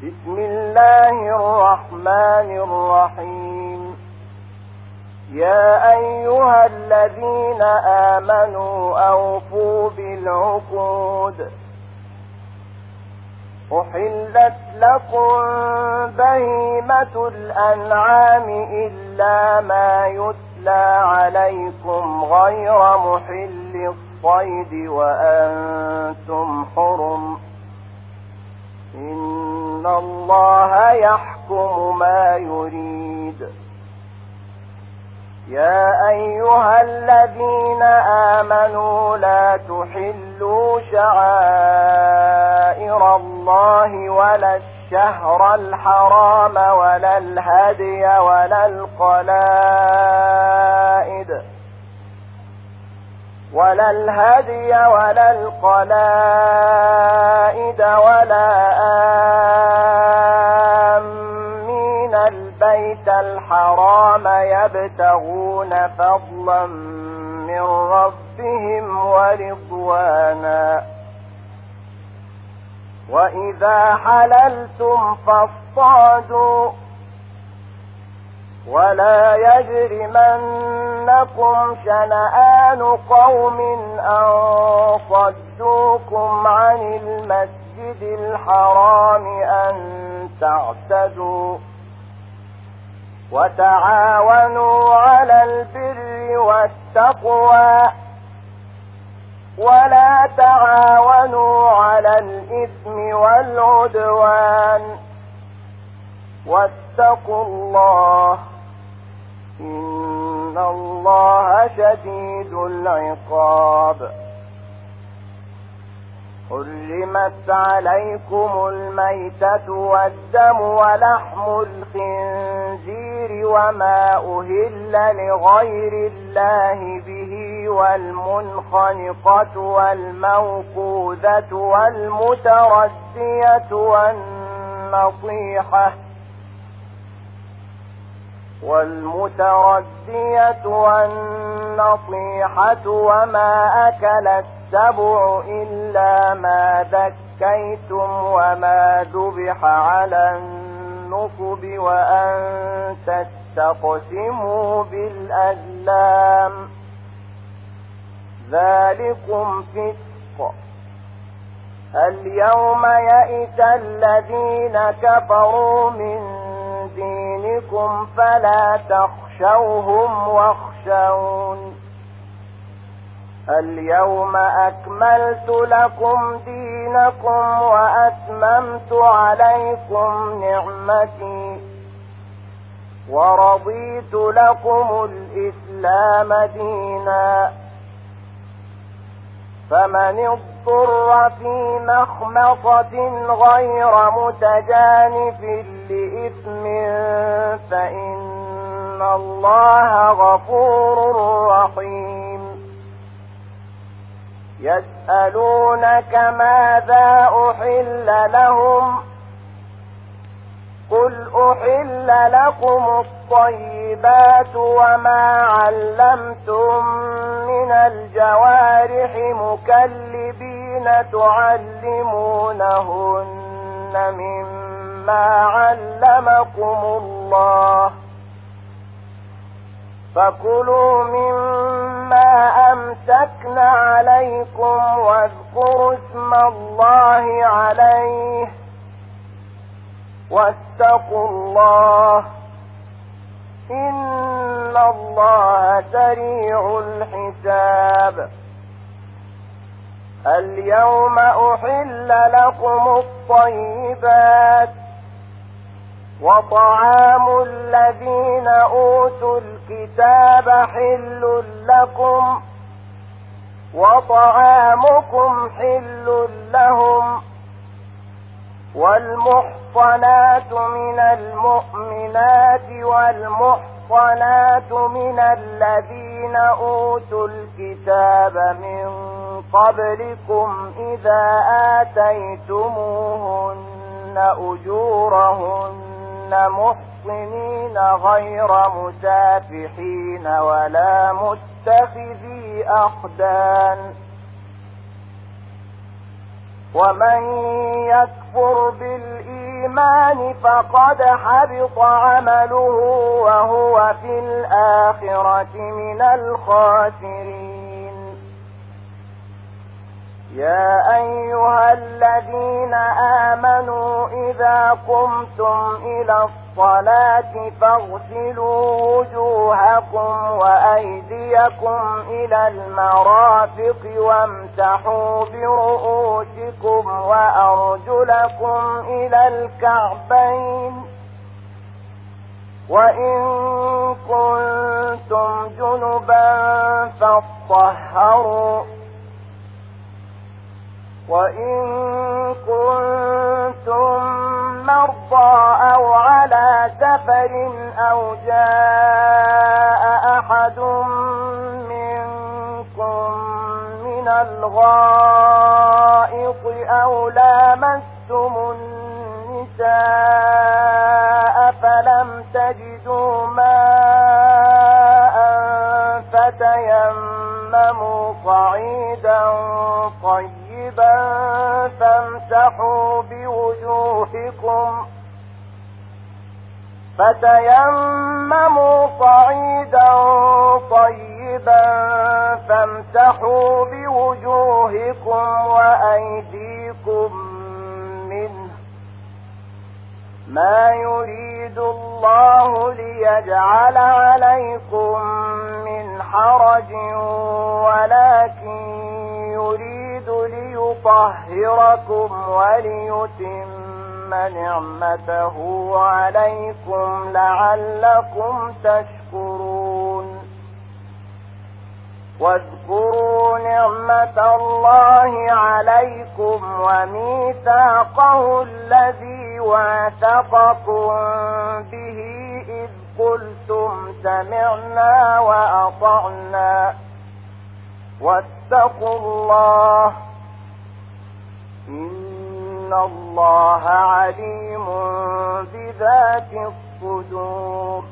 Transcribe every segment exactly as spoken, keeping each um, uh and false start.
بسم الله الرحمن الرحيم. يا أيها الذين آمنوا أوفوا بالعقود. أحلت لكم بهيمة الأنعام إلا ما يتلى عليكم غير محل الصيد وأنتم حرم. إن الله يحكم ما يريد. يا أيها الذين آمنوا لا تحلوا شعائر الله ولا الشهر الحرام ولا الهدي ولا القلائد ولا الهدي ولا القلائد ولا آمين البيت الحرام يبتغون فضلا من ربهم ورضوانا. وإذا حللتم فاصطادوا ولا يجرمنكم شنآن قوم أن صدوكم عن المسجد الحرام أن تعتدوا. وتعاونوا على البر والتقوى ولا تعاونوا على الإثم والعدوان. واتقوا الله إن الله شديد العقاب. حرمت عليكم الميتة والدم ولحم الخنزير وما أهل لغير الله به والمنخنقة والموقوذة والمتردية والنطيحة والمتردية والنطيحة وما أكل السبع إلا ما ذكيتم وما ذبح على النصب وأن تستقسموا بالأزلام ذلكم فسق. اليوم يئس الذين كفروا من دينكم فلا تخشوهم واخشون. اليوم أكملت لكم دينكم وأتممت عليكم نعمتي ورضيت لكم الإسلام دينا. فمن اضطر في مخمصة غير متجانف لإثم فإن الله غفور رحيم. يسألونك ماذا أحل لهم قل أحل لكم الطيبات وما علمتم من الجوارح مكلبين تعلمونهن مما علمكم الله فكلوا مما أمسكن عليكم واذكروا اسم الله عليه واتقوا الله إن الله سريع الحساب. اليوم أحل لكم الطيبات وطعام الذين أوتوا الكتاب حل لكم وطعامكم حل لهم. والمحصنات من المؤمنات والمحصنات من الذين أوتوا الكتاب من قبلكم إذا آتيتموهن أجورهن محصنين غير مسافحين ولا متخذي أخدان. ومن يكفر بالإيمان الإيمان فقد حبط عمله وهو في الآخرة من الخاسرين. يا أيها الذين آمنوا إذا قمتم إلى الصلاة فاغسلوا وجوهكم وأيديكم إلى المرافق وامسحوا برؤوسكم وأرجلكم إلى الكعبين وإن كنتم جنبا فاطهروا وإن كنتم مرضى أو على سفر أو جاء أحد منكم من الغائط أو لامستم النساء فلم تجدوا ماء فتيمموا صعيدا طيبا فامسحوا بوجوهكم فتيمموا صعيدا طيبا فامسحوا بوجوهكم وأيديكم منه ما يريد الله ليجعل عليكم من حرج ولكن يريد ليطهركم وليتم نعمته عليكم لعلكم تشكرون. واذكروا نعمة الله عليكم وميثاقه الذي واثقكم به إذ قلتم سمعنا وأطعنا واتقوا الله إن الله عليم بذات الصدور.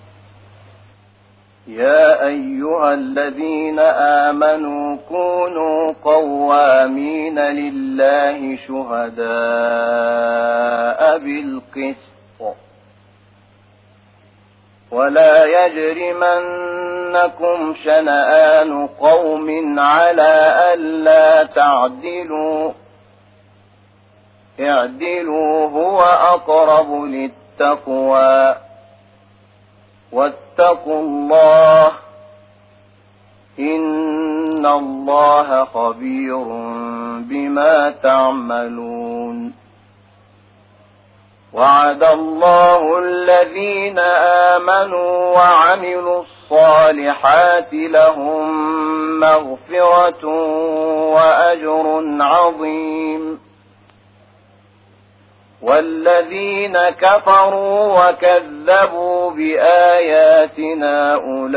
يا أيها الذين آمنوا كونوا قوامين لله شهداء بالقسط ولا يجرمنكم شنآن قوم على ألا تعدلوا اعدلوا هو أقرب للتقوى واتقوا الله إن الله خبير بما تعملون. وعد الله الذين آمنوا وعملوا الصالحات لهم مغفرة وأجر عظيم. والذين كفروا وكذبوا بآياتنا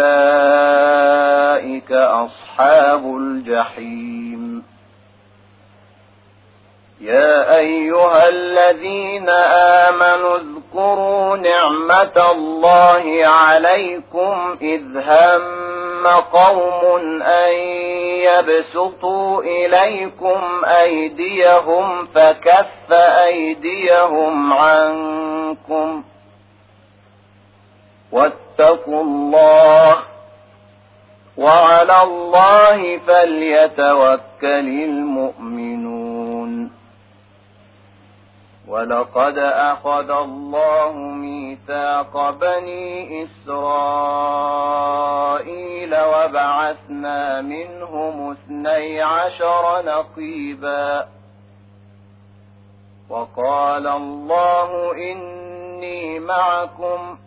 أولئك أصحاب الجحيم. يا أيها الذين آمنوا اذكروا نعمة الله عليكم إذ هم قوم أن يبسطوا إليكم أيديهم فكف أيديهم عنكم واتقوا الله وعلى الله فليتوكل المؤمنون. ولقد أخذ الله ميثاق بني إسرائيل وبعثنا منهم اثني عشر نقيبا وقال الله إني معكم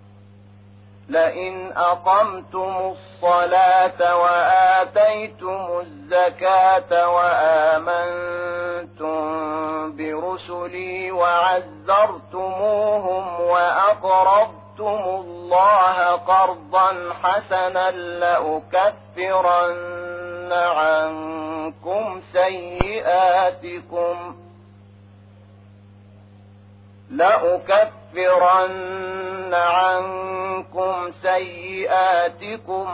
لئن أقمتم الصلاة وآتيتم الزكاة وآمنتم برسلي وعزرتموهم وأقرضتم الله قرضا حسنا لأكفرن عنكم سيئاتكم لأكفرن عنكم سيئاتكم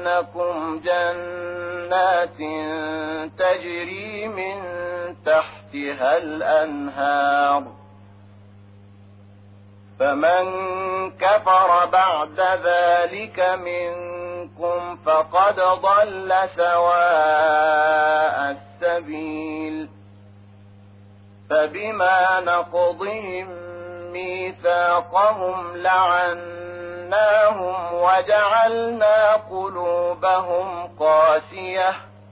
ولأدخلنكم جنات تجري من تحتها تحتها الأنهار فمن كفر بعد ذلك منكم فقد ضل سواء السبيل فبما نقضهم ميثاقهم لعناهم وجعلنا قلوبهم قاسية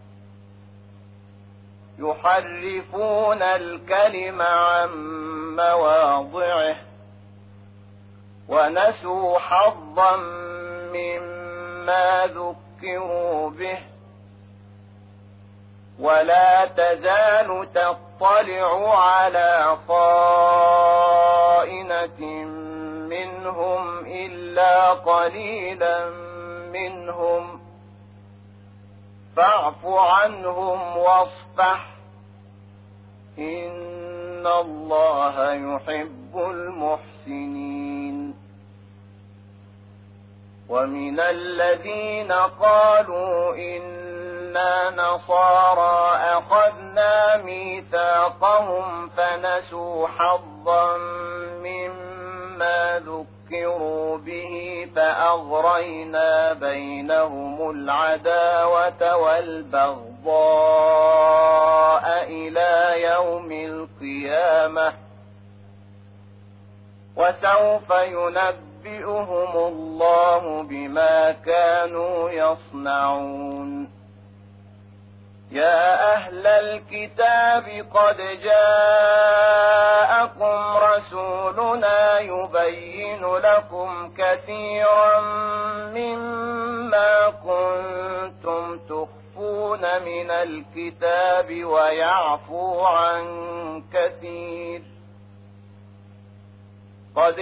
يحرفون الكلم عن مواضعه ونسوا حظا مما ذكروا به ولا تزال تطلع على خائنة منهم إلا قليلا منهم فاعف عنهم واصفح إن الله يحب المحسنين ومن الذين قالوا إنا نصارى أخذنا ميثاقهم فنسوا حظا مما ذكروا به فأغرينا بينهم العداوة والبغضاء إلى يوم القيامة وسوف ينبئهم الله بما كانوا يصنعون يا أهل الكتاب قد جاءكم رسولنا يبين لكم كثيرا مما كنتم تخفون من الكتاب ويعفو عن كثير قد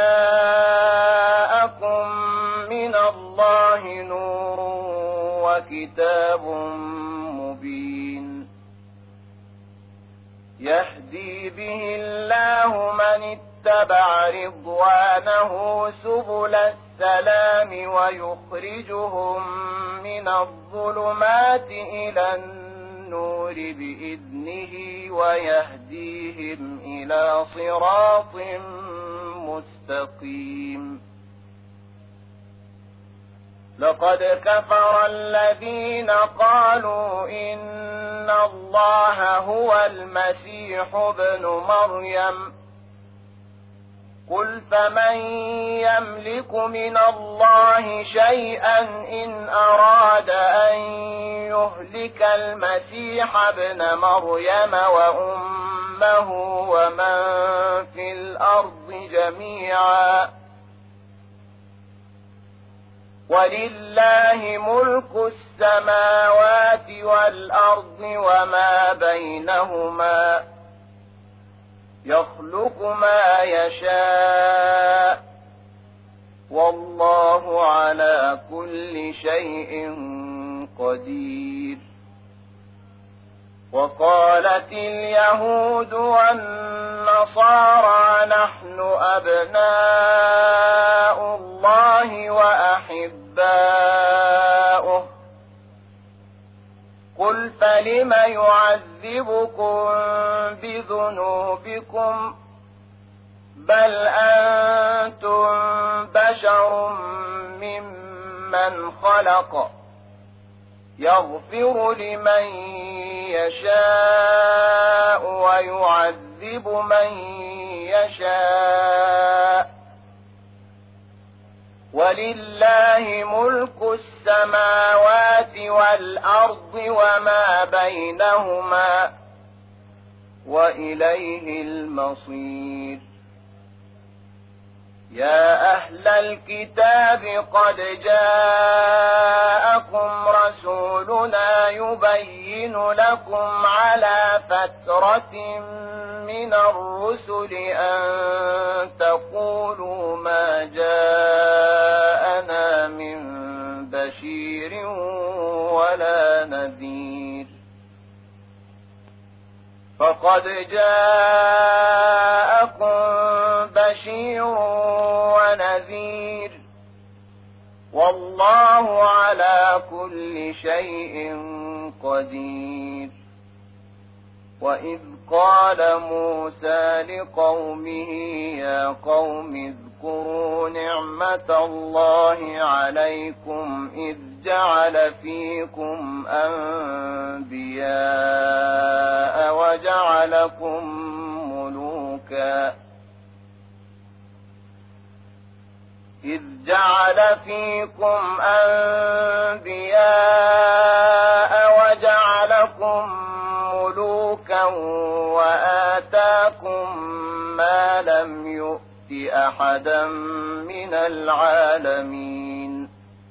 جاءكم من الله نور وكتاب مبين يهدي به الله من اتبع رضوانه سبل السلام ويخرجهم من الظلمات إلى النور بإذنه ويهديهم إلى صراط مستقيم لقد كفر الذين قالوا إن الله هو المسيح ابن مريم قل فمن يملك من الله شيئا إن أراد أن يهلك المسيح ابن مريم وأمه ومن في الأرض جميعا ولله ملك السماوات والأرض وما بينهما يخلق ما يشاء والله على كل شيء قدير وقالت اليهود والنصارى نحن أبناء الله وأحباؤه قل فلم يعذبكم بذنوبكم بل أنتم بشر ممن خلق يغفر لمن يشاء ويعذب من يشاء ولله ملك السماوات والأرض وما بينهما وإليه المصير يا أهل الكتاب قد جاءكم رسولنا يبين لكم على فترة من الرسل أن تقولوا ما جاءنا من بشير ولا نذير فقد جاءكم بشير ونذير والله على كل شيء قدير وإذ قال موسى لقومه يا قوم اذكروا نعمة الله عليكم إذ جعل فيكم أنبياء وجعلكم ملوكا إذ جعل فيكم أنبياء وجعلكم ملوكا وآتاكم ما لم يؤت أحدا من العالمين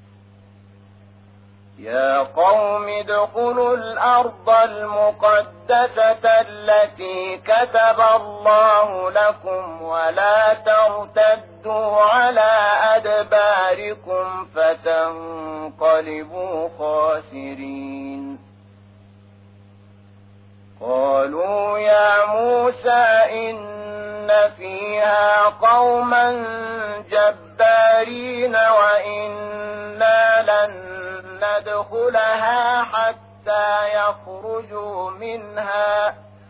يا قوم ادخلوا الأرض المقدسة التي كتب الله لكم ولا ترتدوا على أدباركم فتنقلبوا خاسرين قالوا يا موسى إن فيها قوما جبارين وإنا لن ندخلها حتى يخرجوا منها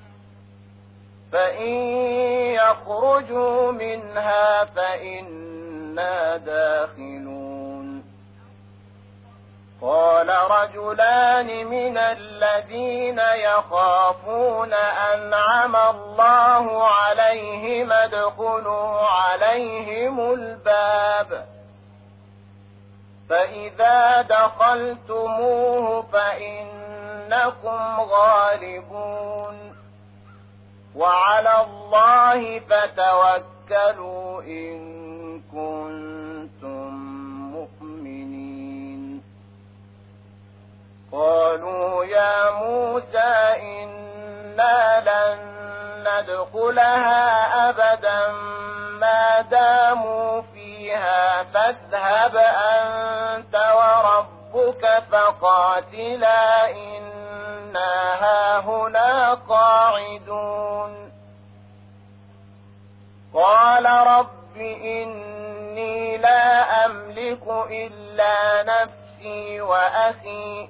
فإن يخرجوا منها فإنا داخلون قال رجلان من الذين يخافون أنعم الله عليهم ادخلوا عليهم الباب فإذا دخلتموه فإنكم غالبون وعلى الله فتوكلوا إن كنتم مؤمنين قالوا يا موسى إنا لن ندخلها أبدا ما داموا فيها فاذهب أنت وربك فقاتلا إنا هاهنا قاعدون قال رب إني لا أملك إلا نفسي وأخي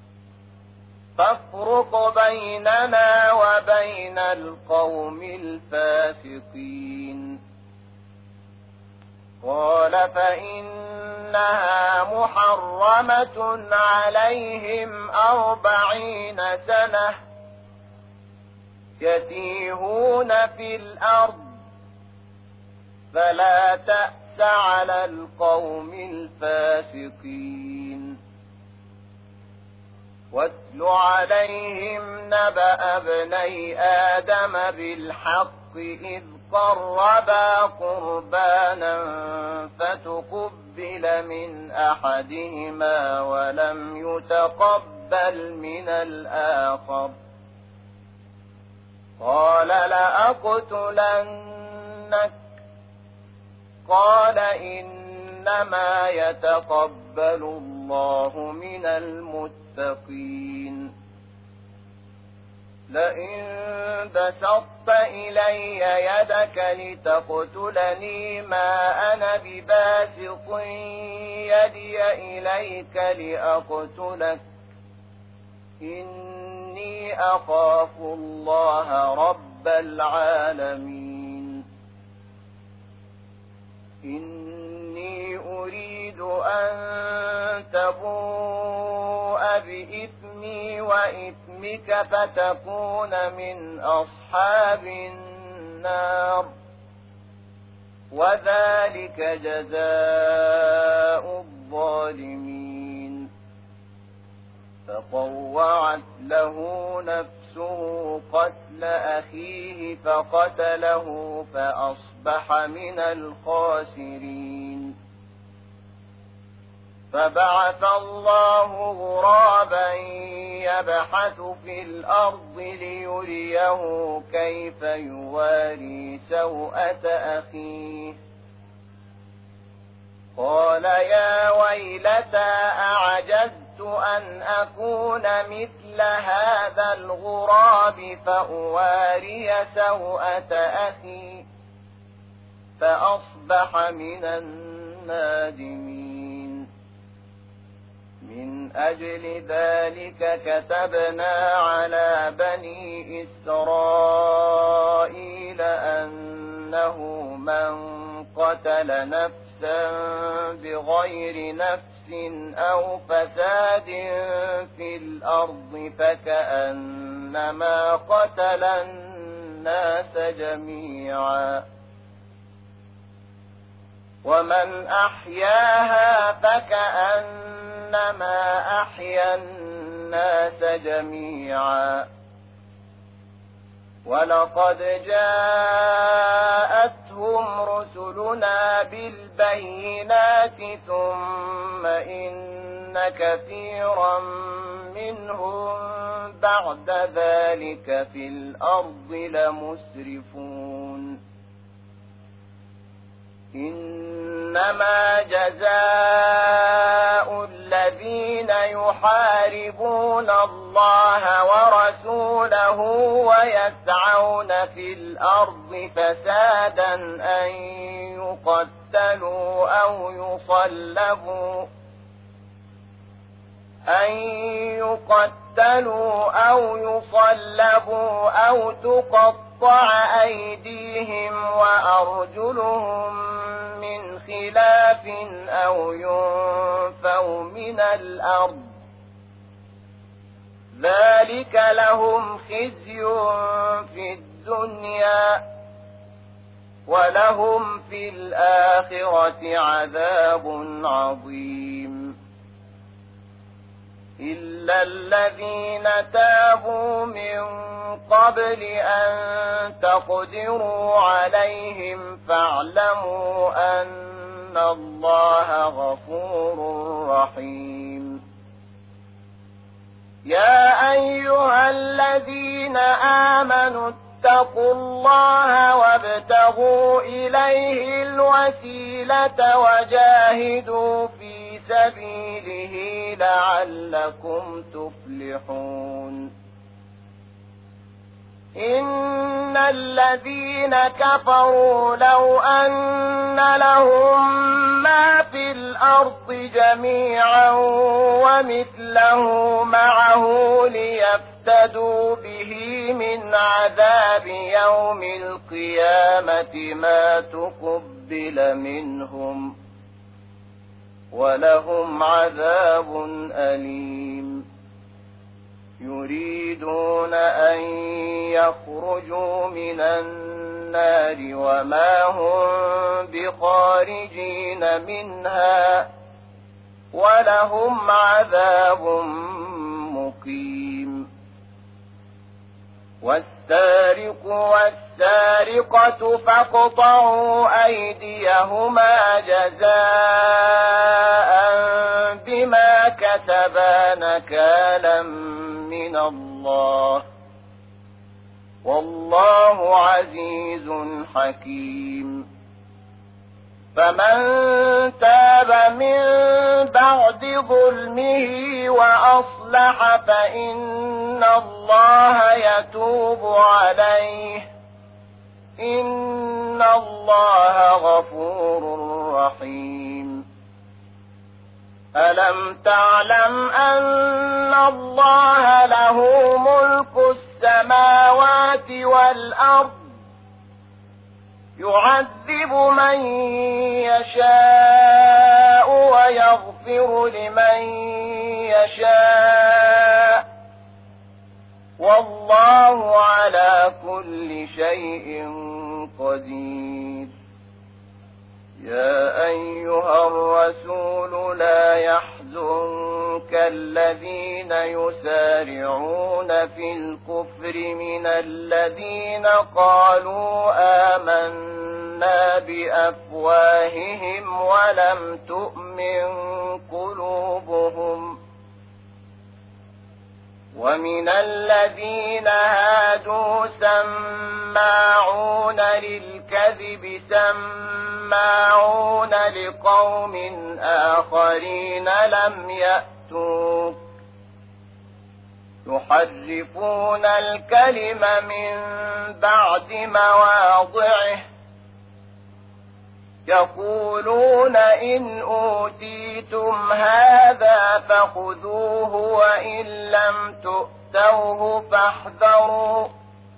فافرق بيننا وبين القوم الفاسقين قال فإنها محرمة عليهم أربعين سنة يتيهون في الأرض فلا تأس على القوم الفاسقين واتل عليهم نبأ ابني آدم بالحق إذ قربا قربانا فتقبل من أحدهما ولم يتقبل من الآخر قال لأقتلنك قال إنما يتقبل الله من المتقين لئن بسطت إلي يدك لتقتلني ما أنا بباسط يدي إليك لأقتلك إني أخاف الله رب العالمين إني أريد أن تبوء بإثمي وإثمك فتكون من أصحاب النار وذلك جزاء الظالمين فطوعت له نفسه قتل أخيه فقتله فأصبح من الخاسرين فبعث الله غرابا يبحث في الأرض ليريه كيف يواري سوءة أخيه قال يا ويلتى أعجزت أن أكون مثل هذا الغراب فأواري سوءة أخي فأصبح من النادمين من أجل ذلك كتبنا على بني إسرائيل أنه من قتل نفسا بغير نفس أو فساد في الأرض فكأنما قتل الناس جميعا ومن أحياها فكأنما أحيا الناس جميعا ولقد جاءتهم رسلنا بالبينات ثم إن كثيرا منهم بعد ذلك في الأرض لمسرفون إنما جزاء الذين يحاربون الله ورسوله ويسعون في الأرض فسادا أن يقتلوا أو يصلبوا أن يقتلوا أو يصلبوا أو تقطع أيديهم وأرجلهم من خلاف أو ينفوا من الأرض ذلك لهم خزي في الدنيا ولهم في الآخرة عذاب عظيم إلا الذين تابوا من قبل أن تقدروا عليهم فاعلموا أن الله غفور رحيم يا أيها الذين آمنوا اتقوا الله وابتغوا إليه الوسيلة وجاهدوا في سبيله لعلكم تفلحون إن الذين كفروا لو أن لهم ما في الأرض جميعا ومثله معه ليفتدوا به من عذاب يوم القيامة ما تقبل منهم ولهم عذاب أليم يريدون أن يخرجوا من النار وما هم بخارجين منها ولهم عذاب مقيم والسارق والسارقة فاقطعوا أيديهما جزاء بما كسبا نكالا من الله والله عزيز حكيم فمن تاب من بعد ظلمه وأصلح فإن الله يتوب عليه إن الله غفور رحيم ألم تعلم أن الله له ملك السماوات والأرض يعذب من يشاء ويغفر لمن يشاء والله على كل شيء قدير يا أيها الرسول لا يحزنك الذين يسارعون في الكفر من الذين قالوا آمنا بأفواههم ولم تؤمن قلوبهم ومن الذين هادوا سماعون للكذب سماعون لقوم آخرين لم يأتوك يحرفون الكلم من بعد مواضعه يقولون إن أوتيتم هذا فخذوه وإن لم تؤتوه فاحذروا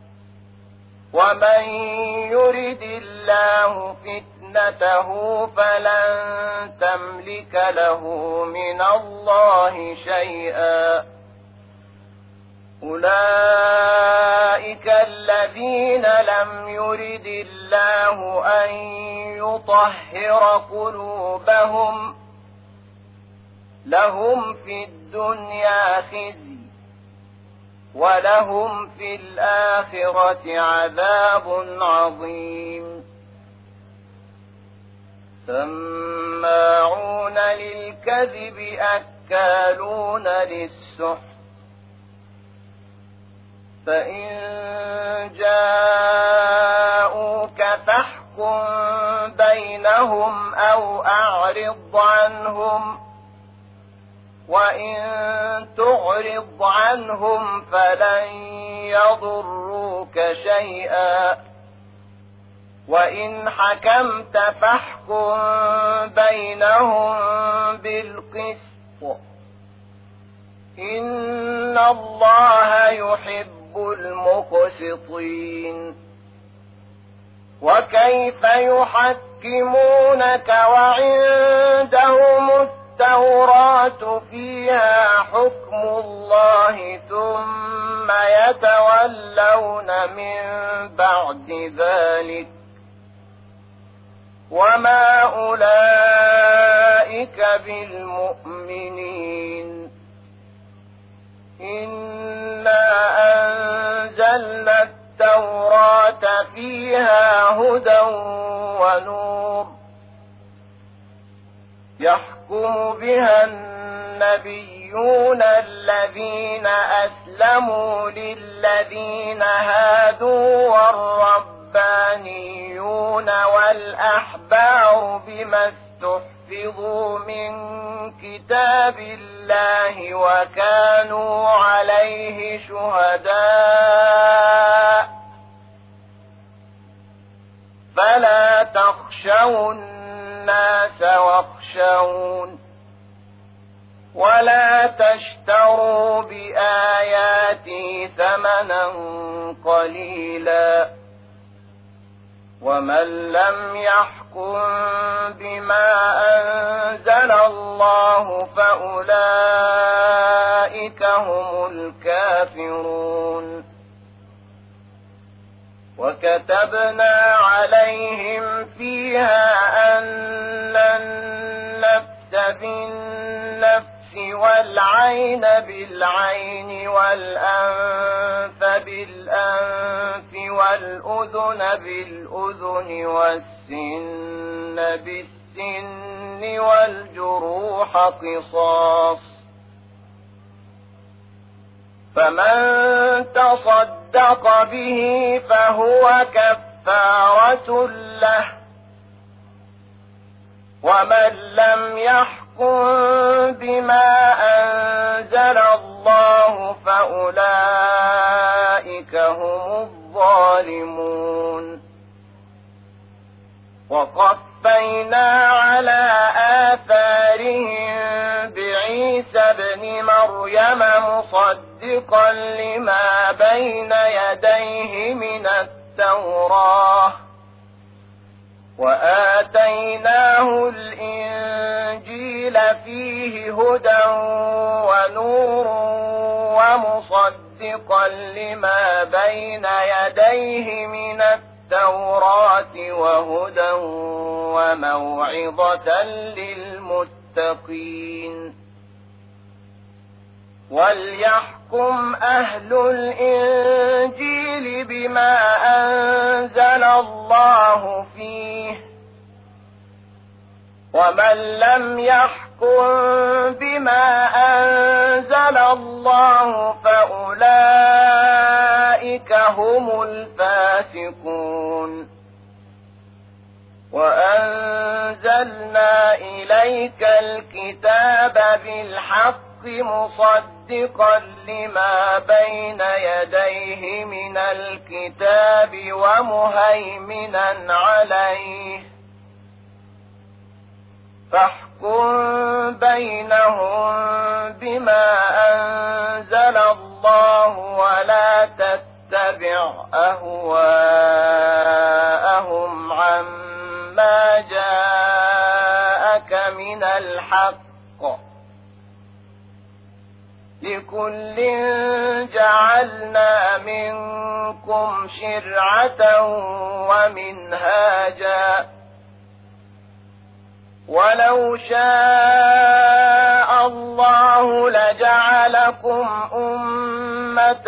ومن يرد الله فتنته فلن تملك له من الله شيئا أولئك الذين لم يرد الله أن يطهر قلوبهم لهم في الدنيا خزي ولهم في الآخرة عذاب عظيم سماعون للكذب أكالون للسحت فإن جاءوك فاحكم بينهم أو أعرض عنهم وإن تعرض عنهم فلن يضروك شيئا وإن حكمت فاحكم بينهم بالقسط إن الله يحب المقسطين وكيف يحكمونك وعندهم التوراة فيها حكم الله ثم يتولون من بعد ذلك وما أولئك بالمؤمنين إنا أنزلنا التوراة فيها هدى ونور يحكم بها النبيون الذين أسلموا للذين هادوا والربانيون والأحبار بما استحفظوا من كتاب الله وكانوا عليه شهداء فلا تخشوا الناس واخشون ولا تشتروا بآياتي ثمنا قليلا ومن لم يحكم بما أنزل الله فأولئك هم الكافرون وكتبنا عليهم فيها أن النفس بالنفس والعين بالعين والأنف بالأنف والأذن بالأذن والسن بالسن والجروح قصاص فمن تصدق به فهو كفارة له ومن لم يحكم بما أنزل الله فأولئك هم الظالمون وقفينا على آثارهم بعيسى ابن مريم مصدقا لما بين يديه من التوراة وآتيناه الإنجيل فيه هدى ونور ومصدقا لما بين يديه من التوراة وهدى وموعظة للمتقين وليحكم أهل الإنجيل بما أنزل الله فيه ومن لم يحكم بما أنزل الله فأولئك هم الفاسقون وأنزلنا إليك الكتاب بالحق مصدقا لما بين يديه من الكتاب ومهيمنا عليه فاحكم بينهم بما أنزل الله ولا تتبع أهواءهم عما جاءك من الحق، لكل جعلنا منكم شرعة ومنهاجا، ولو شاء الله لجعلكم أمة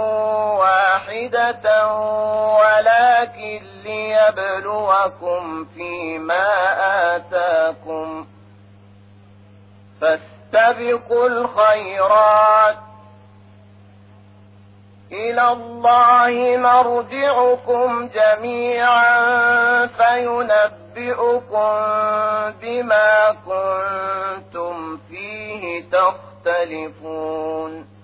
واحدة ولكن ليبلوكم فيما آتاكم، فاستبقوا الخيرات، إلى الله مرجعكم جميعا فينبئكم بما كنتم فيه تختلفون.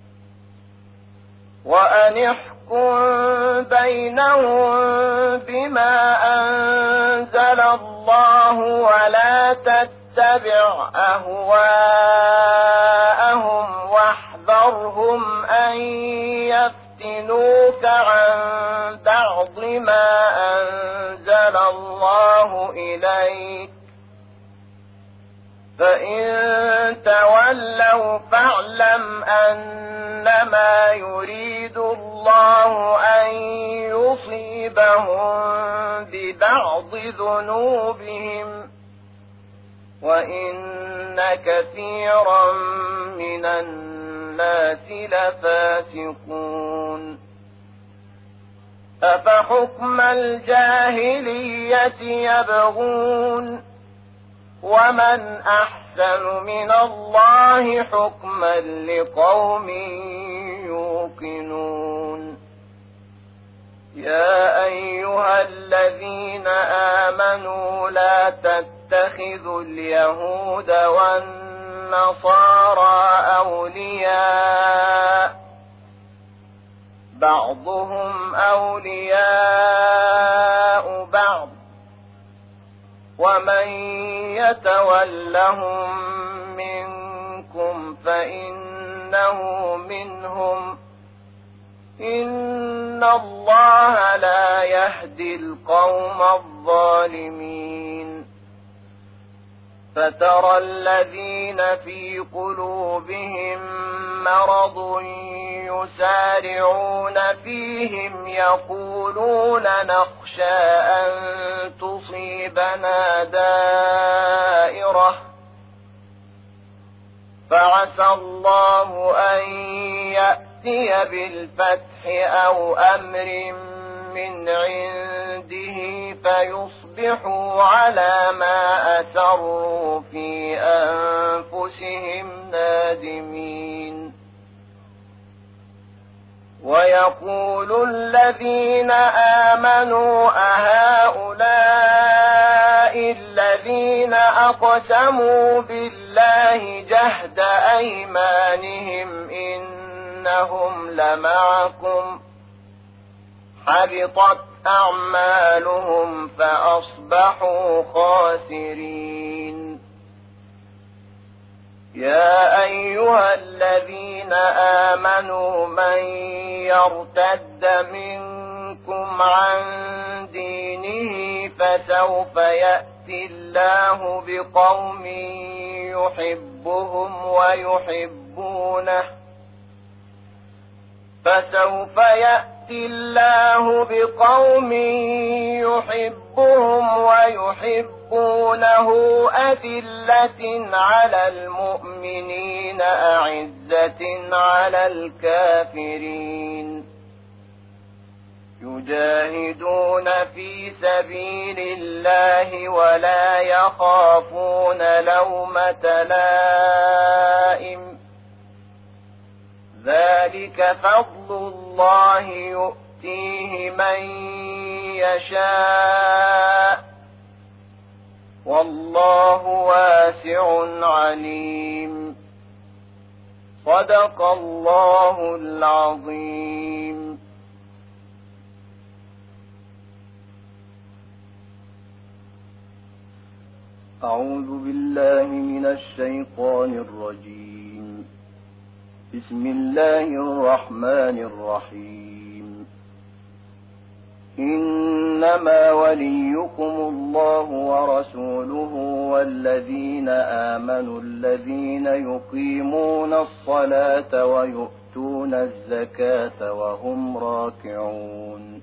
وأن احكم بينهم بما أنزل الله ولا تتبع أهواءهم واحذرهم أن يفتنوك عن بعض ما أنزل الله إليك، فإن تولوا فاعلم أنما يريد الله أن يصيبهم ببعض ذنوبهم، وإن كثيرا من الناس لفاسقون. أفحكم الجاهلية يبغون ومن أحسن من الله حكما لقوم يوقنون. يا أيها الذين آمنوا لا تتخذوا اليهود والنصارى أولياء، بعضهم أولياء بعض، ومن يتولهم منكم فإنه منهم، إن الله لا يهدي القوم الظالمين. فترى الذين في قلوبهم مرض يسارعون فيهم يقولون نخشى أن تصيبنا دائرة، فعسى الله أن يأتي بالفتح أو أمر من عنده فيصبحوا على ما أسروا في أنفسهم نادمين. ويقول الذين آمنوا أهؤلاء الذين أقسموا بالله جهد أيمانهم إنهم لمعكم، حبطت أعمالهم فأصبحوا خاسرين. يا أيها الذين آمنوا من يرتد منكم عن دينه فسوف يأتي الله بقوم يحبهم ويحبونه فسوف يأتي الله بقوم يحبهم ويحبونه أذلة على المؤمنين أعزة على الكافرين يجاهدون في سبيل الله ولا يخافون لومة لائم ذلك فضل الله يؤتيه من يشاء والله واسع عليم. صدق الله العظيم. أعوذ بالله من الشيطان الرجيم. بسم الله الرحمن الرحيم. إنما وليكم الله ورسوله والذين آمنوا الذين يقيمون الصلاة ويؤتون الزكاة وهم راكعون.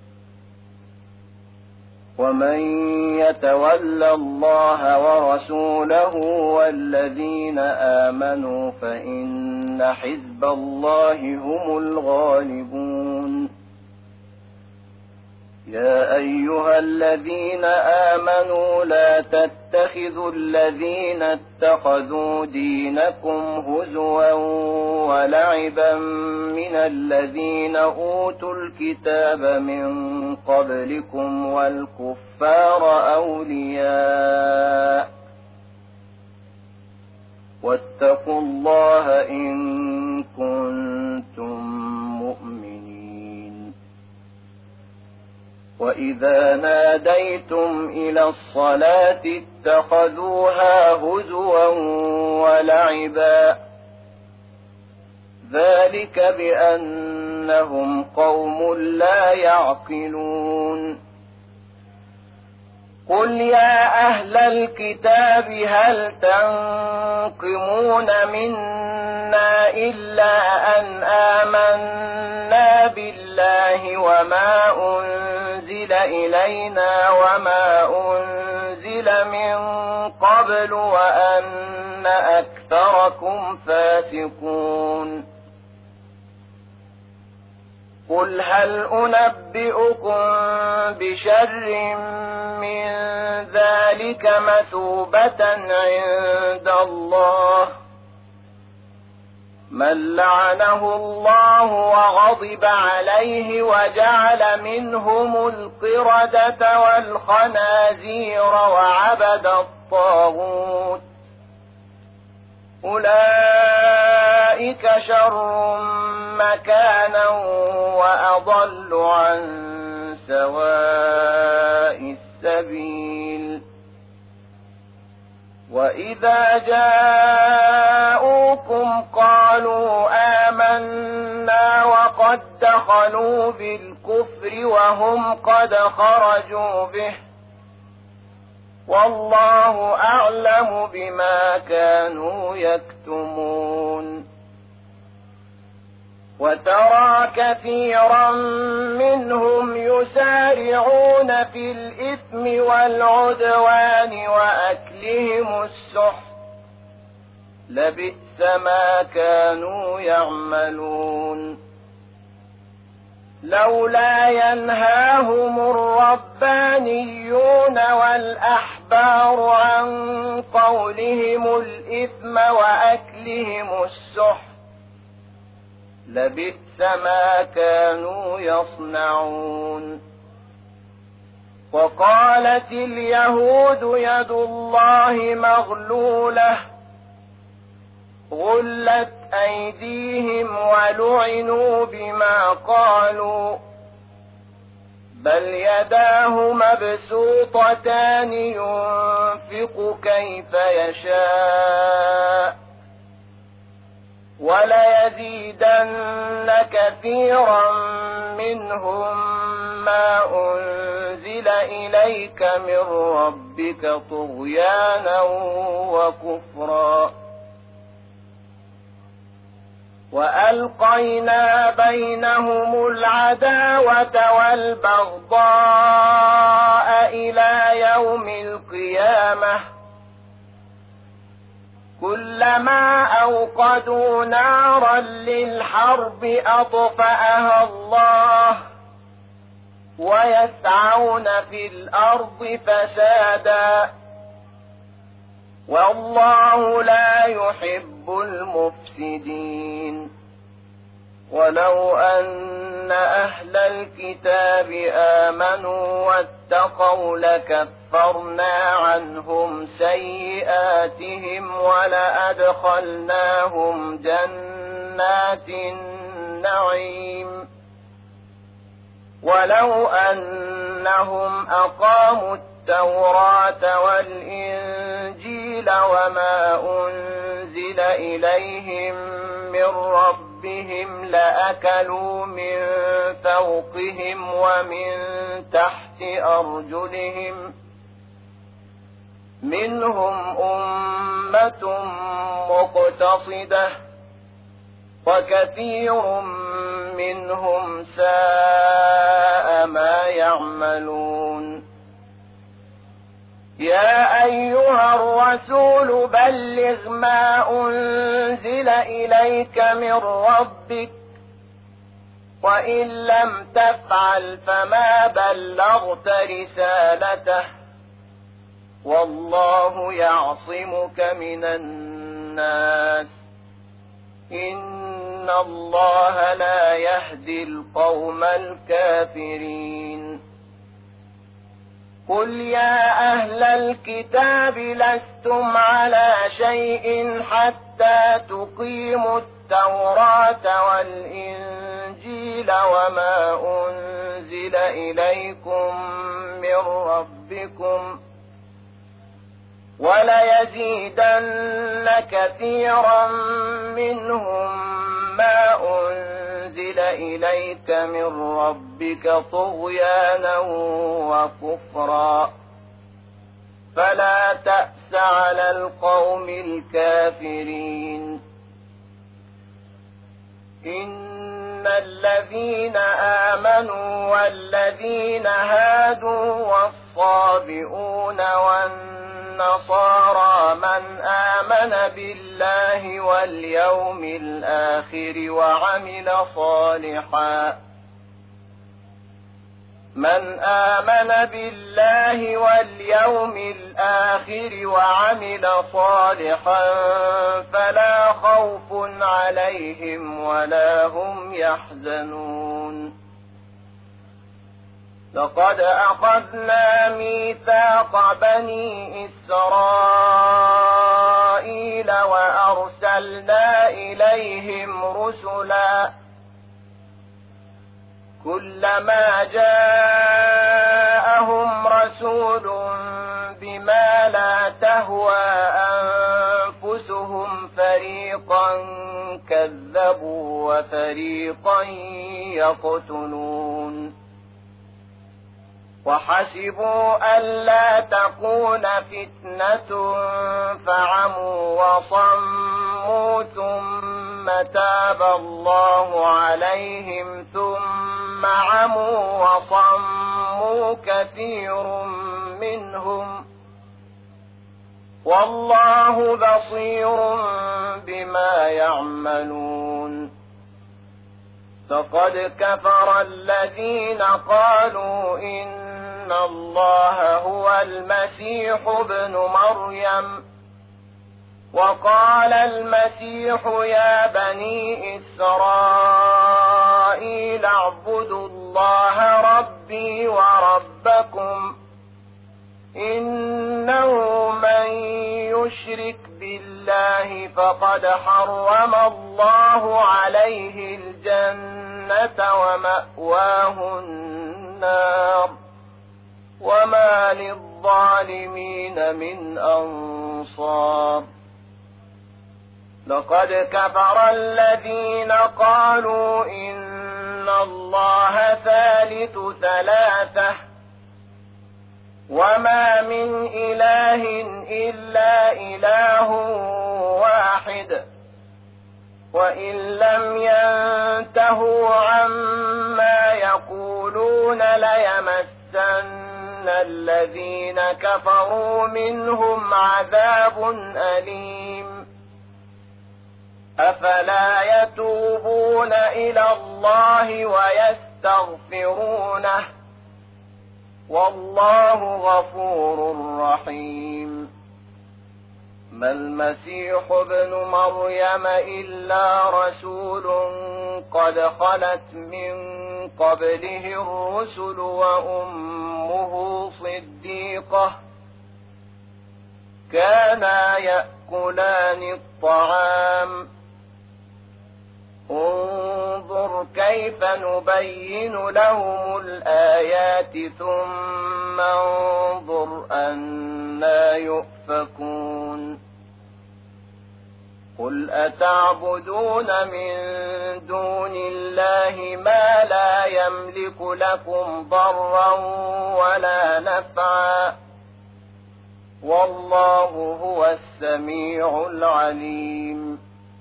ومن يتول الله ورسوله والذين آمنوا فإن حزب الله هم الغالبون. يا أيها الذين آمنوا لا تتخذوا الذين اتخذوا دينكم هزوا ولعبا من الذين أوتوا الكتاب من قبلكم والكفار أولياء واتقوا الله إن كنتم مؤمنين. وإذا ناديتم إلى الصلاة اتخذوها هزوا ولعبا ذلك بأنهم قوم لا يعقلون. قل يا أهل الكتاب هل تنقمون منا إلا أن آمنا بالله وما أنزل إلينا وما أنزل من قبل وأن أكثركم فاسقون. قل هل أنبئكم بشر من ذلك مثوبة عند الله من لعنه الله وغضب عليه وجعل منهم القردة والخنازير وعبد الطاغوت أولئك شر مكانا وأضل عن سواء السبيل. وإذا جاءوكم قالوا آمنا وقد دخلوا بالكفر وهم قد خرجوا به والله أعلم بما كانوا يكتمون. وترى كثيرا منهم يسارعون في الإثم والعدوان وأكلهم السحت لبئس ما كانوا يعملون. لولا ينهاهم الربانيون والأحبار عن قولهم الإثم وأكلهم السحت لبئس ما كانوا يصنعون. وقالت اليهود يد الله مغلولة غلت أيديهم ولعنوا بما قالوا بل يداه مبسوطتان ينفق كيف يشاء وليزيدن كثيرا منهم ما أنزل إليك من ربك طغيانا وكفرا. وألقينا بينهم العداوة والبغضاء إلى يوم القيامة كلما أوقدوا نارا للحرب أطفأها الله ويسعون في الأرض فسادا والله لا يحب المفسدين. ولو أن أهل الكتاب آمنوا واتقوا لكفرنا عنهم سيئاتهم ولأدخلناهم جنات النعيم ولو أنهم أقاموا التوراة والإنجيل وما أنزل إليهم من ربهم لأكلوا من فوقهم ومن تحت أرجلهم منهم أمة مقتصدة وكثير منهم ساء ما يعملون يا أيها الرسول بلغ ما أنزل إليك من ربك وإن لم تفعل فما بلغت رسالته والله يعصمك من الناس إن الله لا يهدي القوم الكافرين قل يا أهل الكتاب لستم على شيء حتى تقيموا التوراة والإنجيل وما أنزل إليكم من ربكم وليزيدن كثيرا منهم ما أنزل إليك من ربك طغيانا وكفرا فلا تأس على القوم الكافرين إن الذين آمنوا والذين هادوا والصابئون والنصارى من آمن بالله واليوم الآخر وعمل صالحا من آمن بالله واليوم الآخر وعمل صالحا فلا خوف عليهم ولا هم يحزنون لقد أخذنا ميثاق بني إسرائيل وأرسلنا إليهم رسلا كلما جاءهم رسول بما لا تهوى أنفسهم فريقا كذبوا وفريقا يقتلون وحسبوا ألا تكون فتنة فعموا وصموا ثم تاب الله عليهم ثم عموا وصموا كثير منهم والله بصير بما يعملون فقد كفر الذين قالوا إن الله هو المسيح ابن مريم وقال المسيح يا بني إسرائيل اعبدوا الله ربي وربكم إنه من يشرك بالله فقد حرم الله عليه الجنة ومأواه النار وما للظالمين من أنصار لقد كفر الذين قالوا إن الله ثالث ثلاثة وما من إله إلا إله واحد وإن لم ينتهوا عما يقولون ليمسن الذين كفروا منهم عذاب أليم أفلا يتوبون إلى الله ويستغفرونه والله غفور رحيم ما المسيح ابن مريم إلا رسول قد خلت من قبله الرسل وأمه صديقة كانا يأكلان الطعام انظر كيف نبين لهم الآيات ثم انظر فانظر أنى يؤفكون قل أتعبدون من دون الله ما لا يملك لكم ضرا ولا نفعا والله هو السميع العليم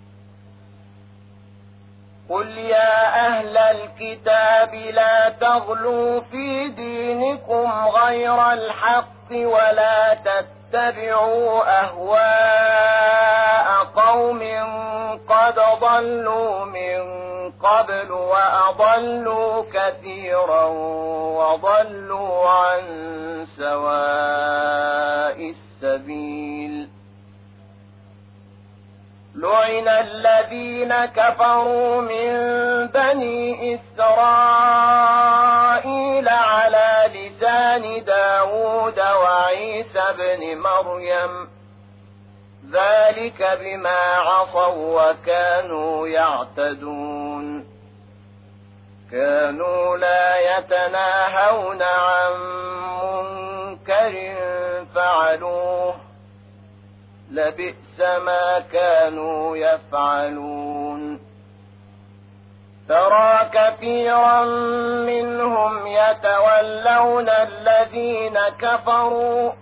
قل يا أهل الكتاب لا تغلوا في دينكم غير الحق ولا تتبعوا أهواء قوم قد ضلوا من قبل وأضلوا كثيرا وضلوا عن سواء السبيل لعن الذين كفروا من بني إسرائيل على لسان داود وعيسى بن مريم ذلك بما عصوا وكانوا يعتدون كانوا لا يتناهون عن منكر فعلوه لبئس ما كانوا يفعلون ترى كثيرا منهم يتولون الذين كفروا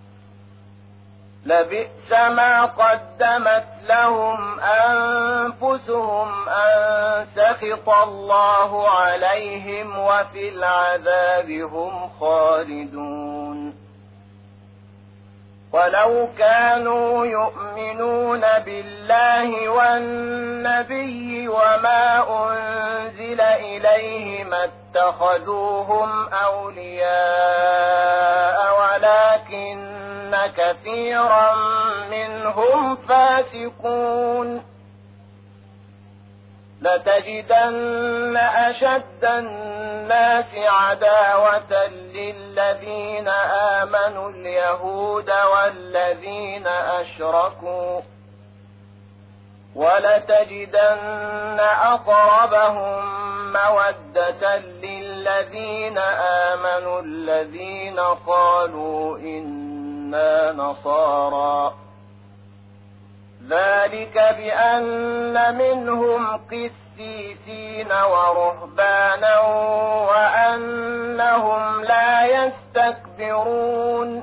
لبئس ما قدمت لهم أنفسهم أن سخط الله عليهم وفي العذاب هم خالدون ولو كانوا يؤمنون بالله والنبي وما أنزل إليه ما اتخذوهم أولياء ولكن كثيرا منهم فاسقون لتجدن أشد الناس عداوة للذين آمنوا اليهود والذين أشركوا ولتجدن أقربهم مودة للذين آمنوا الذين قالوا إنا نصارى ذلك بأن منهم قسيسين ورهبانا وأنهم لا يستكبرون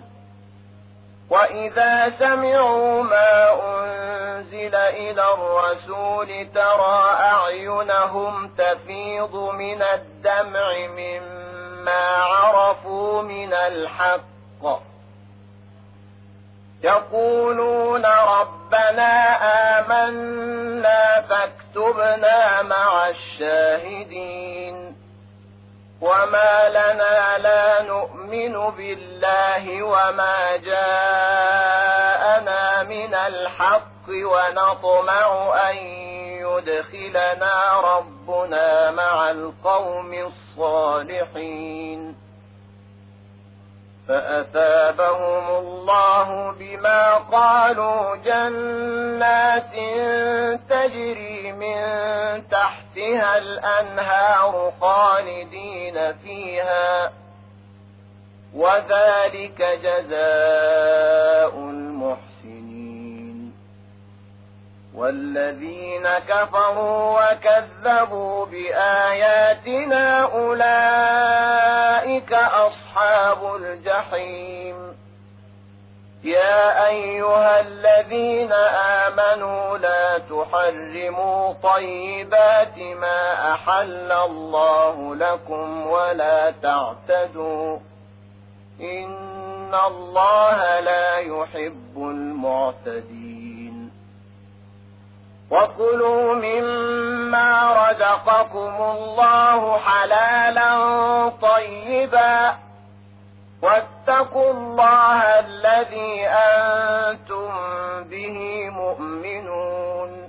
وإذا سمعوا ما أنزل إلى الرسول ترى أعينهم تفيض من الدمع مما عرفوا من الحق يقولون ربنا آمنا فاكتبنا مع الشاهدين وما لنا لا نؤمن بالله وما جاءنا من الحق ونطمع أن يدخلنا ربنا مع القوم الصالحين فأثابهم الله بما قالوا جنات تجري من تحتها الأنهار خالدين فيها وذلك جزاء المحسنين والذين كفروا وكذبوا بآياتنا أولئك أصحاب الجحيم يا أيها الذين آمنوا لا تحرموا طيبات ما أحل الله لكم ولا تعتدوا إن الله لا يحب المعتدين وكلوا مما رزقكم الله حلالا طيبا واتقوا الله الذي أنتم به مؤمنون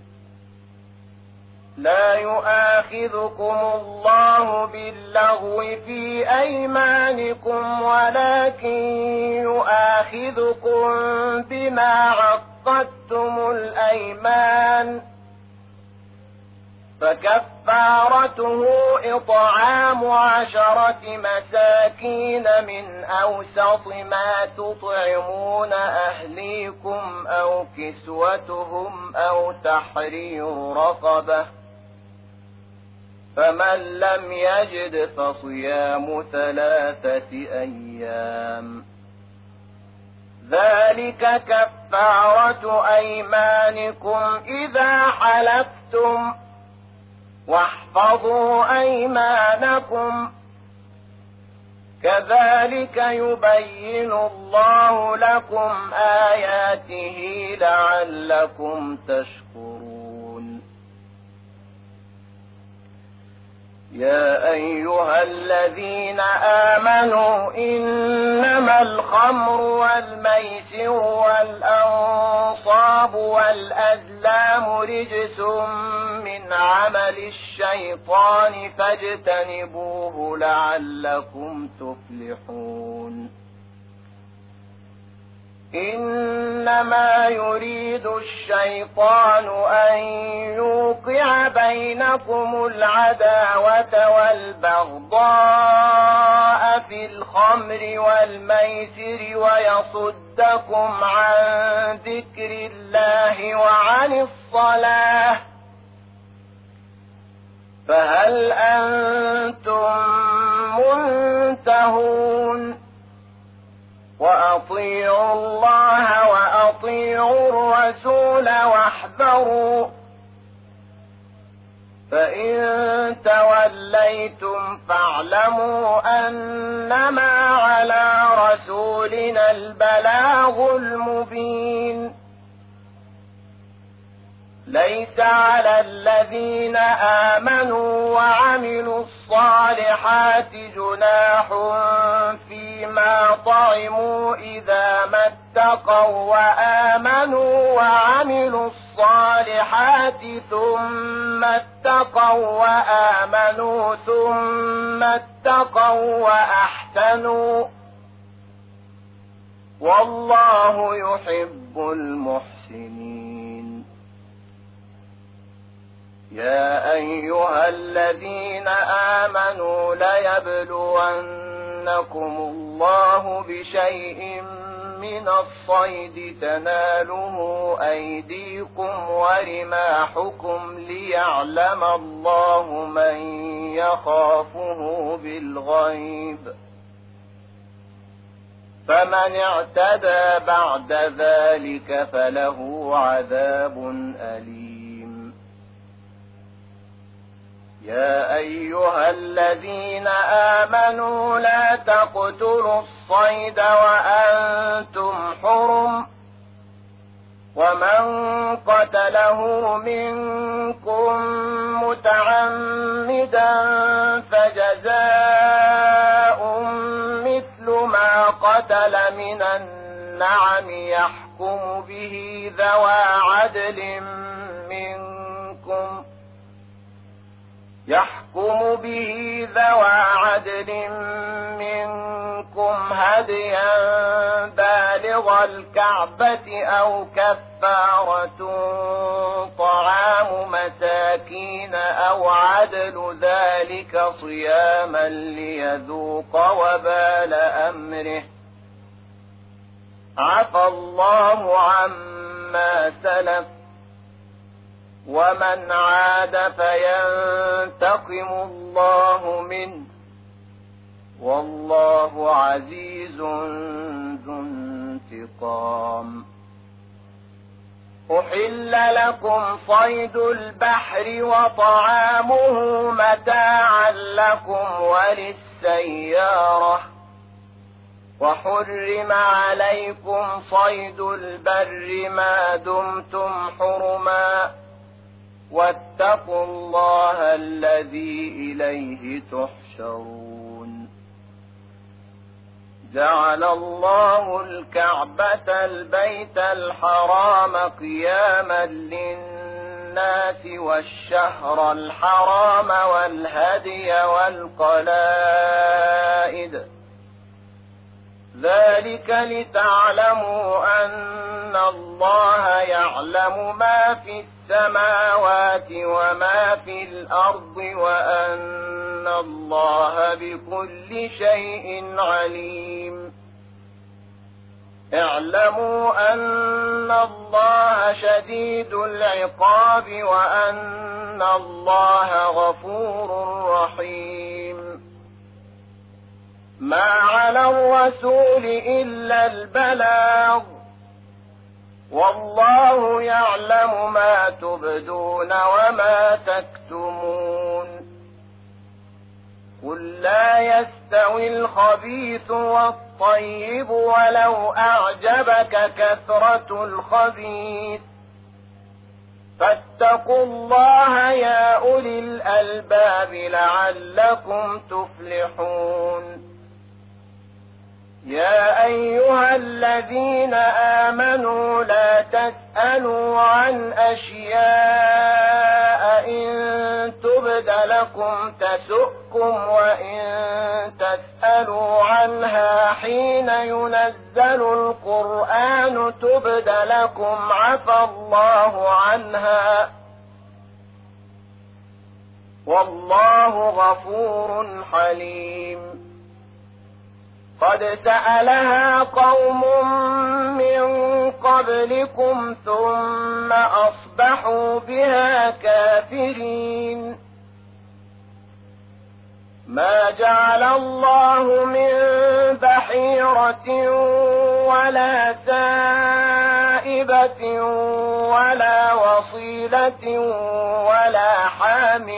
لا يؤاخذكم الله باللغو في أيمانكم ولكن يؤاخذكم بما عقدتم الأيمان فكفارته فكفارته إطعام عشرة مساكين من أوسط ما تطعمون أهليكم أو كسوتهم أو تحرير رقبة، فمن لم يجد فصيام ثلاثة أيام، ذلك كفارة أيمانكم إذا حلفتم، واحفظوا أيمانكم، كذلك يبين الله لكم آياته لعلكم تشكرون. يا أيها الذين آمنوا إنما الخمر والميسر والأنصاب والأزلام رجس من عمل الشيطان فاجتنبوه لعلكم تفلحون. إنما يريد الشيطان أن يوقع بينكم العداوة والبغضاء في الخمر والميسر ويصدكم عن ذكر الله وعن الصلاة، فهل أنتم منتهون؟ وأطيعوا الله وأطيعوا الرسول واحذروا، فإن توليتم فاعلموا أنما على رسولنا البلاغ المبين. ليس على الذين آمنوا وعملوا الصالحات جناح فيما طعموا إذا ما اتقوا وآمنوا وعملوا الصالحات ثم اتقوا وآمنوا ثم اتقوا وأحسنوا، والله يحب المحسنين. يا أيها الذين آمنوا ليبلونكم الله بشيء من الصيد تناله أيديكم ورماحكم ليعلم الله من يخافه بالغيب، فمن اعتدى بعد ذلك فله عذاب أليم. يا أيها الذين آمنوا لا تقتلوا الصيد وأنتم حرم، ومن قتله منكم متعمدا فجزاء مثل ما قتل من النعم يحكم به ذوى عدل منكم يحكم به ذوى عدل منكم هديا بالغ الكعبة أو كفارة طعام مساكين أو عدل ذلك صياما ليذوق وبال أمره، عفى الله عما سلف، ومن عاد فينتقم الله منه، والله عزيز ذو انتقام. أحل لكم صيد البحر وطعامه متاعا لكم وللسيارة، وحرم عليكم صيد البر ما دمتم حرما، واتقوا الله الذي إليه تحشرون. جعل الله الكعبة البيت الحرام قياما للناس والشهر الحرام والهدي والقلائد، ذلك لتعلموا أن الله يعلم ما في السماوات وما في الأرض وأن الله بكل شيء عليم. اعلموا أن الله شديد العقاب وأن الله غفور رحيم. ما على الرسول إلا البلاغ والله يعلم ما تبدون وما تكتمون. قل لا يستوي الخبيث والطيب ولو أعجبك كثرة الخبيث فاتقوا الله يا أولي الألباب لعلكم تفلحون. يا أيها الذين آمنوا لا تسألوا عن أشياء إن تبد لكم تسؤكم وإن تسألوا عنها حين ينزل القرآن تبد لكم عفى الله عنها والله غفور حليم. قد سألها قوم من قبلكم ثم أصبحوا بها كافرين. ما جعل الله من بحيرة ولا سائبة ولا وصيلة ولا حام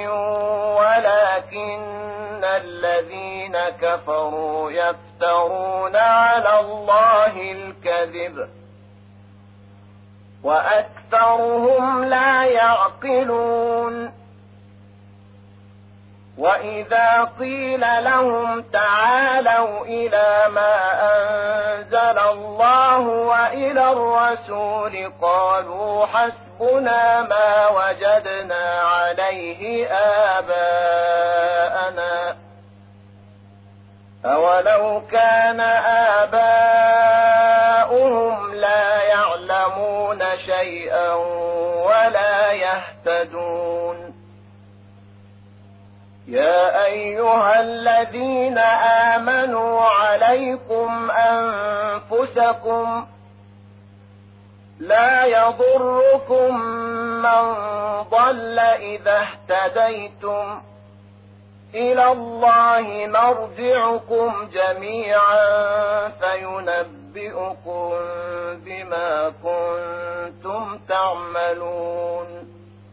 ولكن الذين كفروا يفترون على الله الكذب وأكثرهم لا يعقلون. وإذا قيل لهم تعالوا إلى ما أنزل الله وإلى الرسول قالوا حسبنا ما وجدنا عليه آباءنا أولو كان آباؤهم لا يعلمون شيئا ولا يهتدون. يا أيها الذين آمنوا عليكم أنفسكم لا يضركم من ضل إذا اهتديتم إلى الله مرجعكم جميعا فينبئكم بما كنتم تعملون.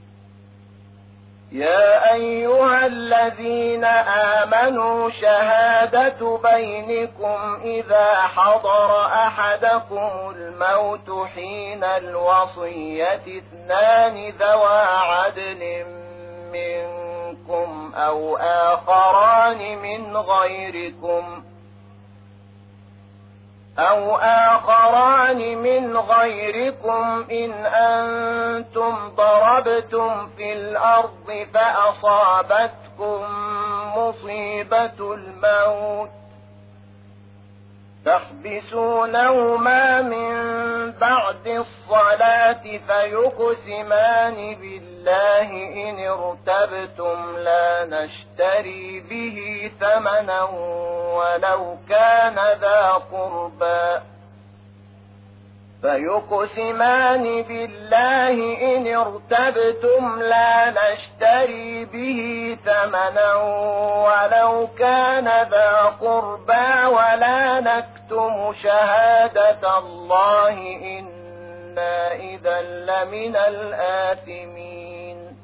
يا أيها الذين آمنوا شهادة بينكم إذا حضر أحدكم الموت حين الوصية اثنان ذوى عدل منكم أو آخران من غيركم أو آخران من غيركم إن أنتم ضربتم في الأرض فأصابتكم مصيبة الموت تحبسونهما من بعد الصلاة فيقسمان بالله إن ارتبتم لا نشتري به ثمنا ولو كان ذا قربى فيقسمان بالله إن ارتبتم لا نشتري به ثمنا ولو كان ذا قربى ولا نكتم شهادة الله إنا إذا لمن الآثمين.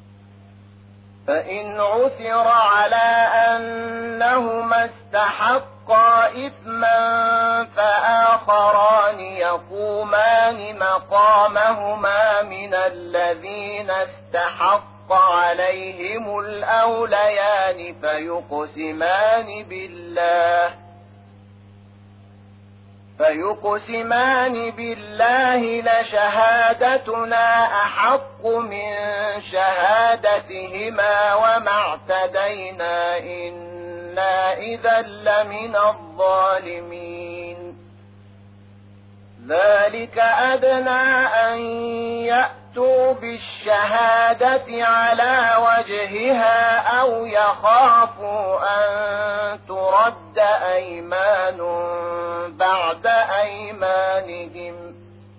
فإن عثر على أنهما استحقا إثما فآخران يقومان مقامهما من الذين استحق عليهم الأوليان فيقسمان بالله فيقسمان بالله لشهادتنا أحق من شهادتهما وما اعتدينا إنا إنا إذا لمن الظالمين ذلك أدنى أن يأتوا بالشهادة على وجهها أو يخافوا أن ترد أيمان بعد أيمانهم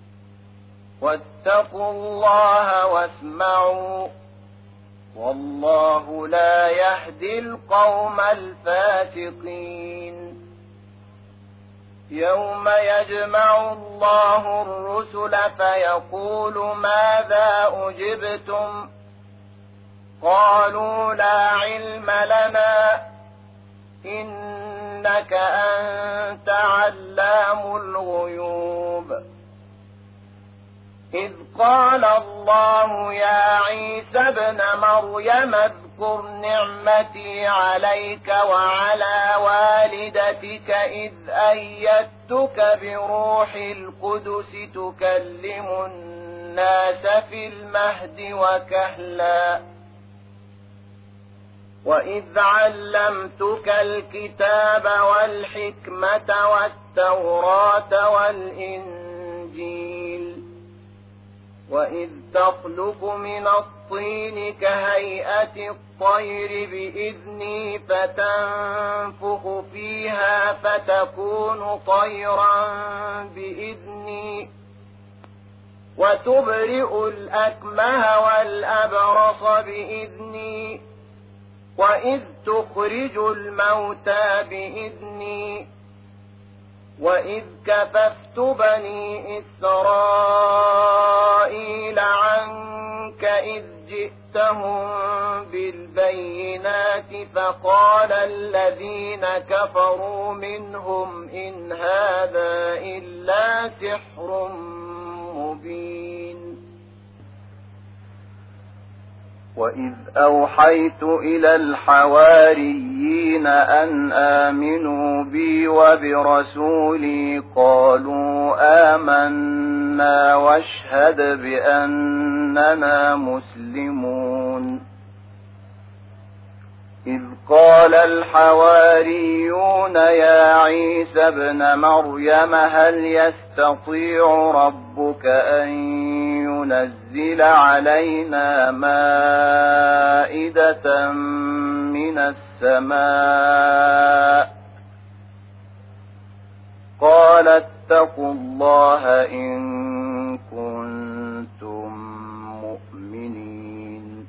واتقوا الله واسمعوا والله لا يهدي القوم الفاسقين يوم يجمع الله الرسل فيقول ماذا أجبتم قالوا لا علم لنا إنك أنت علام الغيوب إذ قال الله يا عيسى ابن مريم اذكر نعمتي عليك وعلى والدتك إذ أيدتك بروح القدس تكلم الناس في المهد وكهلا وإذ علمتك الكتاب والحكمة والتوراة والإنجيل وإذ تخلق من الطين كهيئة الطير بإذني فتنفخ فيها فتكون طيرا بإذني وتبرئ الأكمه والأبرص بإذني وإذ تخرج الموتى بإذني وإذ كففت بني إسرائيل عنك إذ جئتهم بالبينات فقال الذين كفروا منهم إن هذا إلا سحر مبين وإذ أوحيت إلى الحواريين أن آمنوا بي وبرسولي قالوا آمنا واشهد بأننا مسلمون إذ قال الحواريون يا عيسى ابن مريم هل يستطيع ربك أن ينزل علينا مائدة من السماء قال اتقوا الله إن كنتم مؤمنين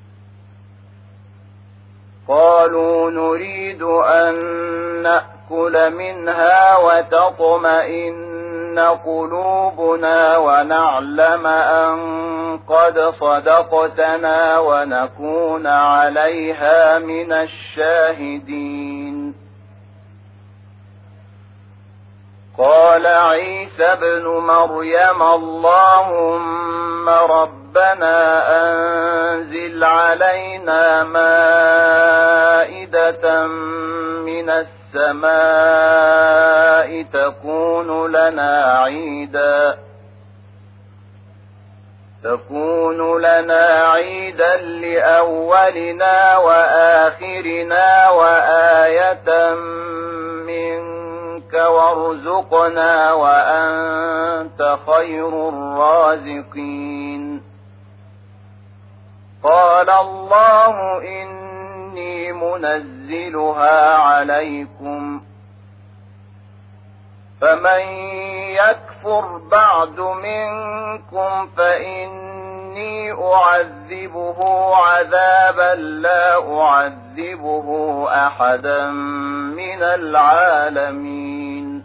قالوا نريد أن نأكل منها وتطمئن قلوبنا ونعلم أن قد صدقتنا ونكون عليها من الشاهدين قال عيسى ابن مريم اللهم ربنا أنزل علينا مائدة من السماء تكون لنا عيدا تكون لنا عيدا لأولنا وآخرنا وآية منك وارزقنا وأنت خير الرازقين قال الله إني منزلها عليكم فمن يكفر بعد منكم فإني أعذبه عذابا لا أعذبه أحدا من العالمين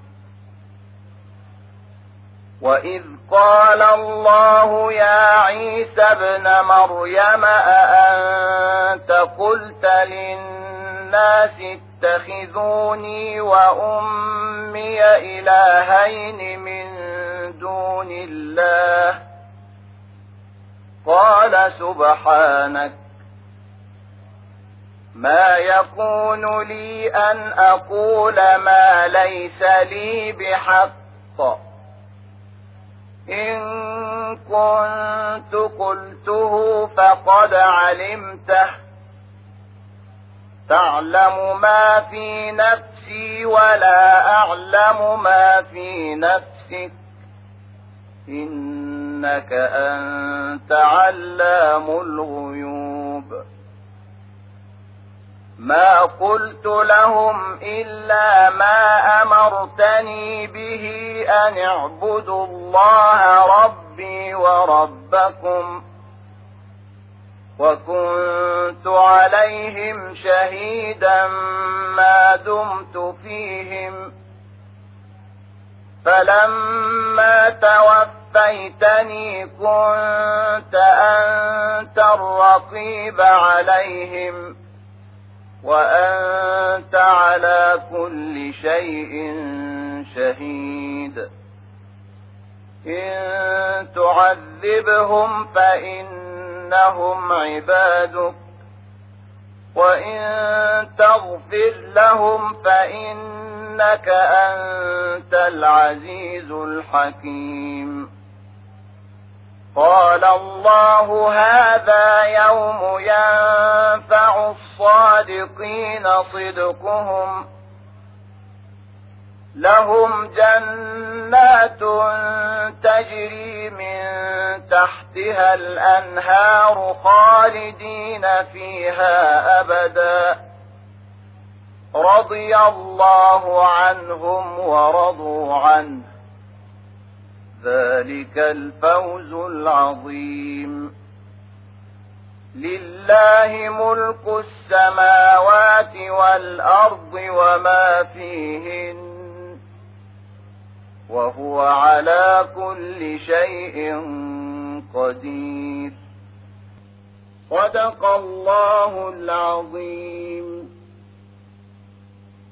وإذ قال الله يا عيسى ابن مريم أأنت قلت للناس اتخذوني وأمي إلهين من دون الله قال سبحانك ما يكون لي أن أقول ما ليس لي بحق إن كنت قلته فقد علمته تعلم ما في نفسي ولا أعلم ما في نفسك إنك أنت علام الغيوب ما قلت لهم إلا ما أمرتني به أن اعبدوا الله ربي وربكم وكنت عليهم شهيدا ما دمت فيهم فلما توفيتني كنت أنت الرقيب عليهم وأنت على كل شيء شهيد إن تعذبهم فإنهم عبادك وإن تغفر لهم فإنك أنت العزيز الحكيم قال الله هذا يوم ينفع الصادقين صدقهم لهم جنات تجري من تحتها الأنهار خالدين فيها أبدا رضي الله عنهم ورضوا عنه ذلك الفوز العظيم لله ملك السماوات والأرض وما فيهن وهو على كل شيء قدير صدق الله العظيم.